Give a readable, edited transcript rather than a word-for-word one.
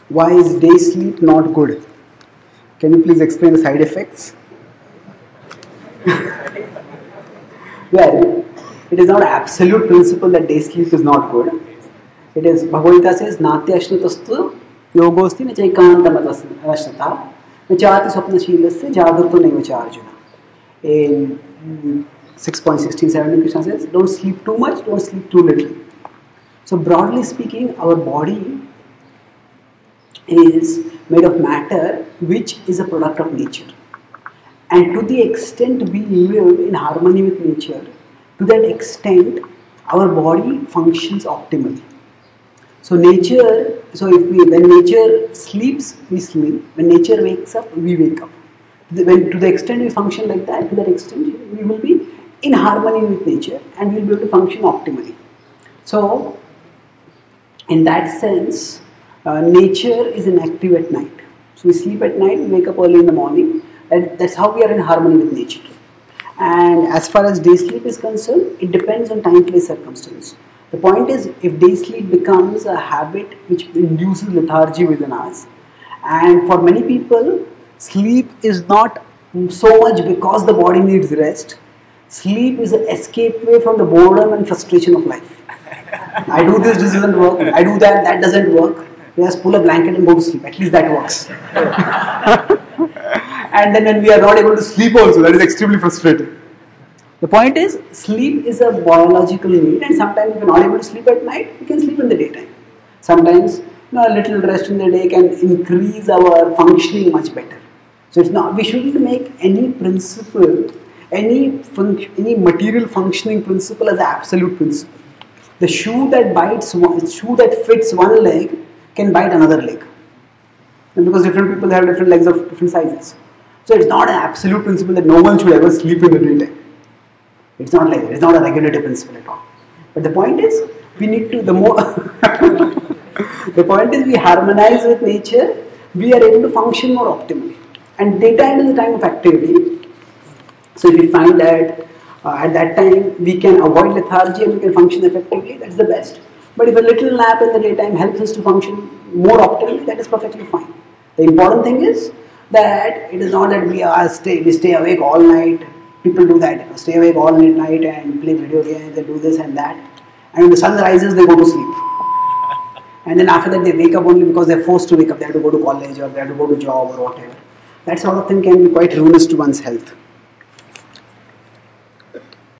Why is day sleep not good? Can you please explain the side effects? Well, it is not an absolute principle that day sleep is not good. It is, Bhagavad Gita says, Natya ashnatastu yogosti na chaikantamatastata na chati swapnashilasya jagruto naivacha Arjuna. In 6.16.17 Krishna says, don't sleep too much, don't sleep too little. So broadly speaking, our body is made of matter which is a product of nature. And to the extent we live in harmony with nature, to that extent our body functions optimally. So when nature sleeps, we sleep. When nature wakes up, we wake up. To the extent we function like that, to that extent we will be in harmony with nature and we will be able to function optimally. So, in that sense, nature is inactive at night. So we sleep at night, we wake up early in the morning. That's how we are in harmony with nature. And as far as day sleep is concerned, it depends on time, place, circumstance. The point is, if day sleep becomes a habit which induces lethargy within us, and for many people, sleep is not so much because the body needs rest. Sleep is an escape way from the boredom and frustration of life. I do this doesn't work. I do that doesn't work. Just pull a blanket and go to sleep. At least that works. And then when we are not able to sleep also, that is extremely frustrating. The point is, sleep is a biological need, and sometimes if we are not able to sleep at night, we can sleep in the daytime. Sometimes a little rest in the day can increase our functioning much better. So it's not, we shouldn't make any principle, any material functioning principle as an absolute principle. The shoe that fits one leg can bite another leg. And because different people have different legs of different sizes. So it's not an absolute principle that no one should ever sleep in the daytime. It's not like that. It's not a regulative principle at all. But the point is, we need to, the point is we harmonize with nature, we are able to function more optimally. And daytime is the time of activity. So if we find that at that time we can avoid lethargy and we can function effectively, that's the best. But if a little nap in the daytime helps us to function more optimally, that is perfectly fine. The important thing is that it is not that we stay awake all night. People do that, stay awake all night and play video games, they do this and that. And when the sun rises, they go to sleep. And then after that, they wake up only because they're forced to wake up. They have to go to college or they have to go to job or whatever. That sort of thing can be quite ruinous to one's health.